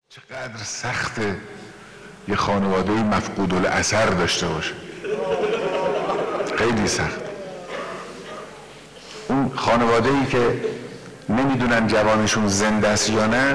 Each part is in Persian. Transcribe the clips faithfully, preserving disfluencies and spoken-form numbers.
چقدر سخته یه خانواده مفقود الاثر داشته باشه، خیلی سخت. اون خانواده ای که نمیدونن جوانشون زنده است یا نه،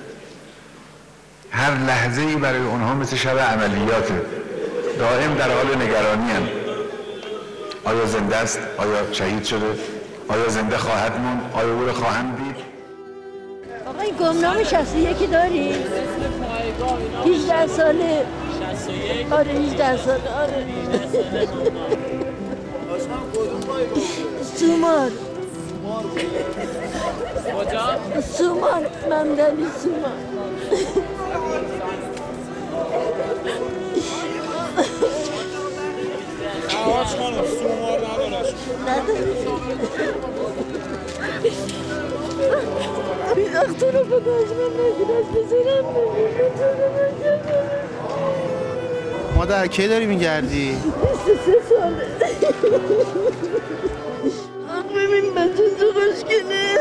هر لحظه ای برای اونها مثل شب عملیاته، دائم در حال نگرانی هم. آیا زنده است؟ آیا شهید شده؟ آیا زنده خواهد موند؟ آیا او رو خواهند دید؟ آقای گمنام شصت و یک داری؟ هجده ساله. آره هجده ساله. آره سومار. کجا؟ سومار. ممدلی سومار. آواز خانم سومار ندارش نداری؟ بی دکتر رو خداش من نگیرش بزنم مادر کی داری میگردی؟ بیست و سه ساله. آخ ببین بچه چه خوشگله.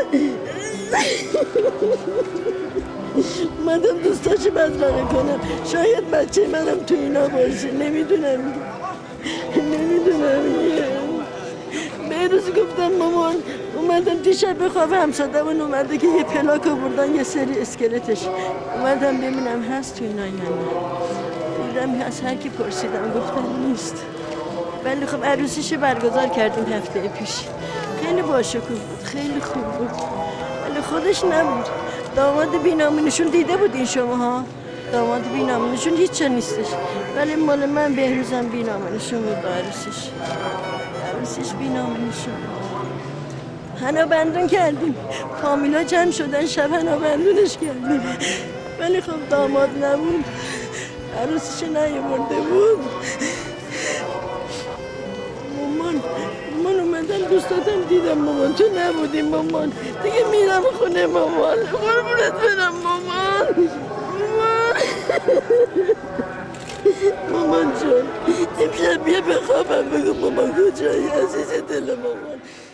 اومدم دوستاشو بدرقه کنم، شاید بچه منم تو اینا باشه، نمیدونم نمیدونم. بهروز گفتم مامان اومدم دیشب بخوابه، همسادمون اومده که یه پلاک آوردن یه سری اسکلتش، اومدم ببینم هست تو اینا یا نه. دیدم هست، هر کی پرسیدم گفتن نیست. ولی خب عروسیشو برگزار کردیم هفته پیش، خیلی باشکوه بود، خیلی خوب بود، ولی خودش نبود. داماد بینامونشون دیده بودین شما ها؟ داماد بینامونشون هیچ جا نیستش، ولی مال من بهروزم بینامونشون بود. عروسیش عروسیش بینامونشون حنا بندون کردیم، فامیلا جمع شدن شب حنا بندونش کردیم، ولی خب داماد نبود، عروسیش نیاورده بود. مامان مامان اومدن دوستاتم دیدم، مامان تو نبودی مامان، دیگه میرم خونه مامان، قربونت برم مامان. مامان مامان جون امشب بیا بخوابم، بگو مامان کجایی عزیز دل مامان.